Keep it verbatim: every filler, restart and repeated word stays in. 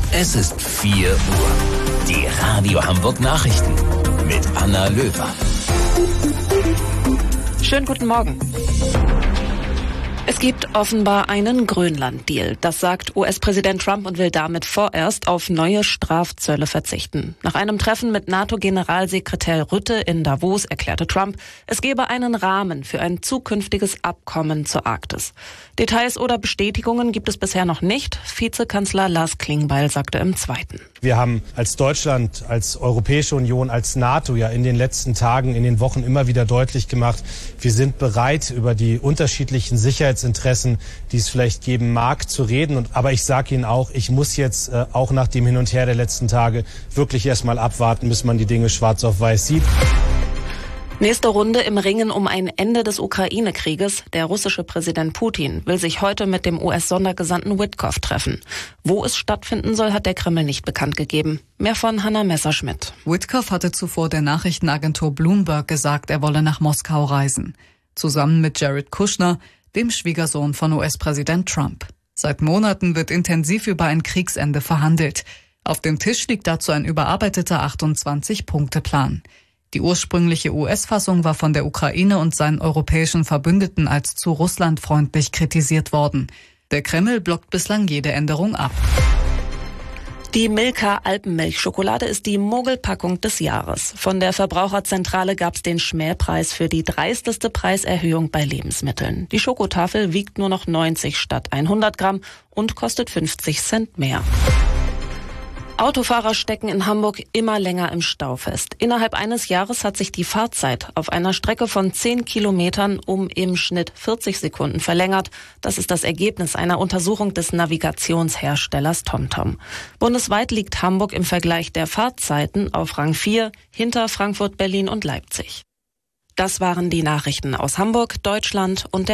Es ist vier Uhr. Die Radio Hamburg Nachrichten mit Anna Löwer. Schönen guten Morgen. Es gibt offenbar einen Grönland-Deal. Das sagt U S-Präsident Trump und will damit vorerst auf neue Strafzölle verzichten. Nach einem Treffen mit NATO-Generalsekretär Rutte in Davos erklärte Trump, es gebe einen Rahmen für ein zukünftiges Abkommen zur Arktis. Details oder Bestätigungen gibt es bisher noch nicht. Vizekanzler Lars Klingbeil sagte im Zweiten. Wir haben als Deutschland, als Europäische Union, als NATO ja in den letzten Tagen, in den Wochen immer wieder deutlich gemacht, wir sind bereit, über die unterschiedlichen Sicherheitsinteressen, die es vielleicht geben mag, zu reden. Und, aber ich sage Ihnen auch, ich muss jetzt äh, auch nach dem Hin und Her der letzten Tage wirklich erstmal abwarten, bis man die Dinge schwarz auf weiß sieht. Nächste Runde im Ringen um ein Ende des Ukraine-Krieges. Der russische Präsident Putin will sich heute mit dem U S-Sondergesandten Witkow treffen. Wo es stattfinden soll, hat der Kreml nicht bekannt gegeben. Mehr von Hanna Messerschmidt. Witkow hatte zuvor der Nachrichtenagentur Bloomberg gesagt, er wolle nach Moskau reisen. Zusammen mit Jared Kushner, dem Schwiegersohn von U S-Präsident Trump. Seit Monaten wird intensiv über ein Kriegsende verhandelt. Auf dem Tisch liegt dazu ein überarbeiteter achtundzwanzig-Punkte-Plan. Die ursprüngliche U S-Fassung war von der Ukraine und seinen europäischen Verbündeten als zu russlandfreundlich kritisiert worden. Der Kreml blockt bislang jede Änderung ab. Die Milka Alpenmilchschokolade ist die Mogelpackung des Jahres. Von der Verbraucherzentrale gab es den Schmähpreis für die dreisteste Preiserhöhung bei Lebensmitteln. Die Schokotafel wiegt nur noch neunzig statt hundert Gramm und kostet fünfzig Cent mehr. Autofahrer stecken in Hamburg immer länger im Stau fest. Innerhalb eines Jahres hat sich die Fahrzeit auf einer Strecke von zehn Kilometern um im Schnitt vierzig Sekunden verlängert. Das ist das Ergebnis einer Untersuchung des Navigationsherstellers TomTom. Bundesweit liegt Hamburg im Vergleich der Fahrzeiten auf Rang vier hinter Frankfurt, Berlin und Leipzig. Das waren die Nachrichten aus Hamburg, Deutschland und der